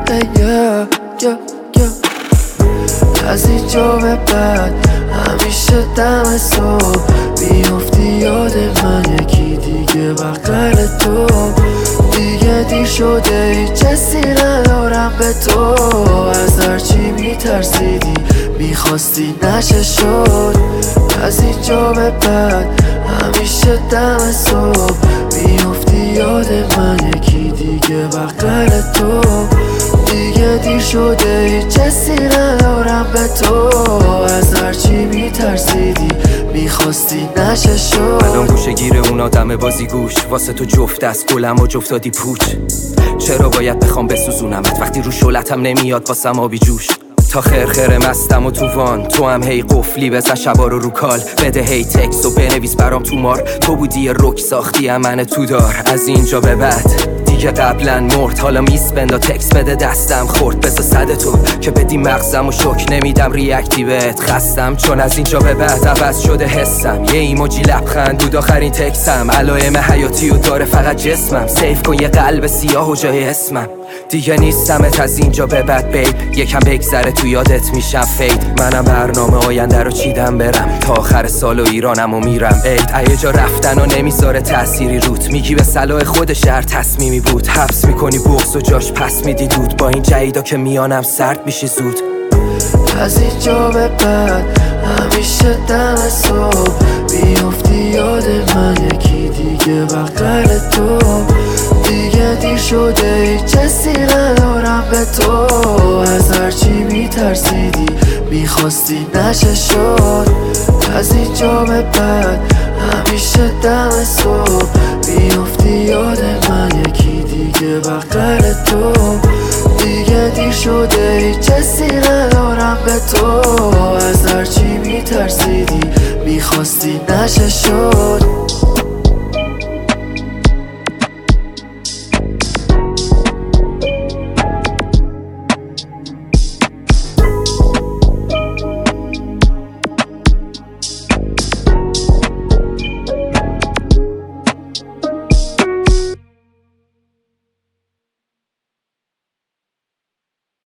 از اینجا به بعد همیشه دم صبح میافتی یاد من یکی دیگه بغل تو. دیگه دیر شده هیچ حسی ندارم به تو. از هرچی میترسیدی میخواستی نشه شد. از اینجا به بعد همیشه دم صبح میافتی یاد من یکی دیگه بغل تو. دیگه دیر شده هیچ حسی ندارم به تو. از هرچی میترسیدی میخواستی نشه شد. الان گوشه گیر اون آدم بازی گوش واسه تو جفت از گلم و جفتادی پوچ. چرا باید بخوام بسوزونمت وقتی رو شلتم نمیاد واسم آبی جوش. تا خرخره مستم و تو وان تو هم هی قفلی بزن شبا رو کال. بده هی تکس و بنویس برام تو مار. تو بودی یه رک ساختی من تو دار. از اینجا به بعد دیگه قبلا مرد حالا میس بندا تکس بده دستم خورد. بسا صد تو که بدی مغزم و شک نمیدم ریاکتی بهت خستم. چون از اینجا به بعد عوض شده حسم. یه ایموجی لبخند بود آخرین تکسم. علائم حیاتی و داره فقط جسمم. سیف کن یه قلب سیاه و جای اسمم. دیگه نیستمت از اینجا به بعد بیب. یکم بگذره تو یادت میشم فید. منم برنامه آینده رو چیدم برم تا آخر سال و ایرانم و میرم عید. ایه جا رفتن و نمیذاره تأثیری روت. میگی به صلاح خود شهر تصمیمی بود. حبس میکنی بغض و جاش پس میدی دود. با این جیدا که میانم سرد میشی زود. از اینجا به بعد همیشه دم صبح میافتی یاد من یکی دیگه بغل تو. دیگه دیر شده هیچ حسی ندارم به تو. از هرچی میترسیدی میخواستی نشه شد. از اینجا به بعد همیشه دم صبح میافتی یاد من یکی دیگه بغل تو. دیگه دیر شده هیچ حسی ندارم به تو. از هرچی میترسیدی میخواستی نشه شد.